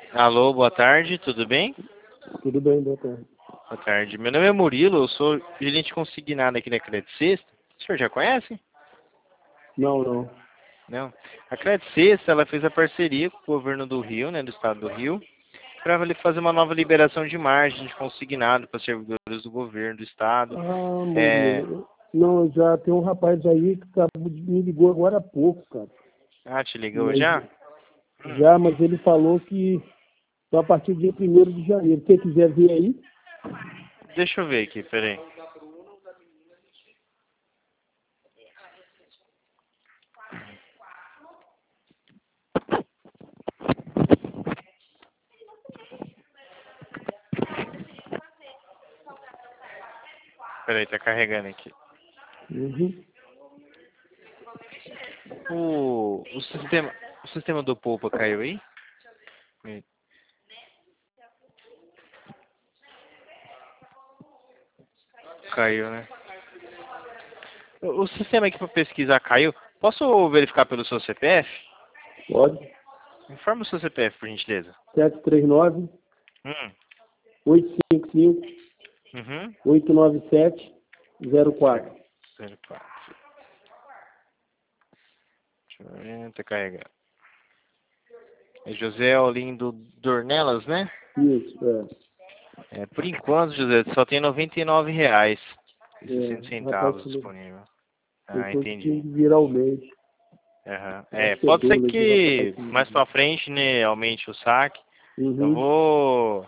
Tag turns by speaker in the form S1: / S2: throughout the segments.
S1: Alô, boa tarde, tudo bem?
S2: Tudo bem, doutor?
S1: Boa tarde. Meu nome é Murilo, eu sou gerente consignado aqui da Credit Sexta. O senhor já conhece?
S2: Não, não.
S1: Não. A Credit Sexta, ela fez a parceria com o governo do Rio, né, do estado do Rio, para ele fazer uma nova liberação de margem de consignado para servidores do governo do estado.
S2: Ah,
S1: É...
S2: Murilo. Não, já tem um rapaz aí que me ligou agora há pouco, cara.
S1: Ah, te ligou
S2: Mas,
S1: já?
S2: mas ele falou que só a partir do dia 1º de janeiro. Quem quiser vir aí,
S1: Deixa eu ver aqui, peraí. Peraí, tá carregando aqui.
S2: uhum.
S1: O sistema do Poupa caiu aí? Caiu, né? O sistema aqui para pesquisar caiu. Posso verificar pelo seu CPF?
S2: Pode.
S1: Informa o seu CPF, por gentileza.
S2: 739
S1: Hum.
S2: 855
S1: Uhum.
S2: 897 04.
S1: 04. Deixa eu ver, tá carregando. É José Olindo Dornelas, né?
S2: Isso,
S1: Por enquanto, José, só tem R$ 99 e 60
S2: O rapaz
S1: centavos
S2: falou,
S1: disponível. Ah,
S2: pensou que tinha
S1: entendi.
S2: que virar o mês.
S1: Aham.
S2: Acho que é
S1: Pode ser
S2: dólar, o rapaz
S1: que
S2: que me
S1: mais
S2: ligou.
S1: pra frente, né, aumente o saque. Eu
S2: Uhum.
S1: vou,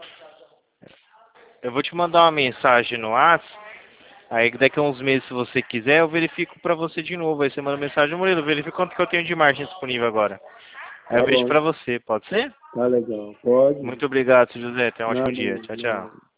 S1: eu vou te mandar uma mensagem no WhatsApp. Aí daqui a uns meses, se você quiser, eu verifico pra você de novo. Aí você manda mensagem, Murilo, verifica quanto que eu tenho de margem disponível agora. Aí eu
S2: Tá
S1: verifico
S2: bom.
S1: pra você, pode ser?
S2: Tá legal. Pode.
S1: Muito obrigado, José. Tenha um ótimo
S2: Nada,
S1: dia. Tchau, tchau.
S2: nada.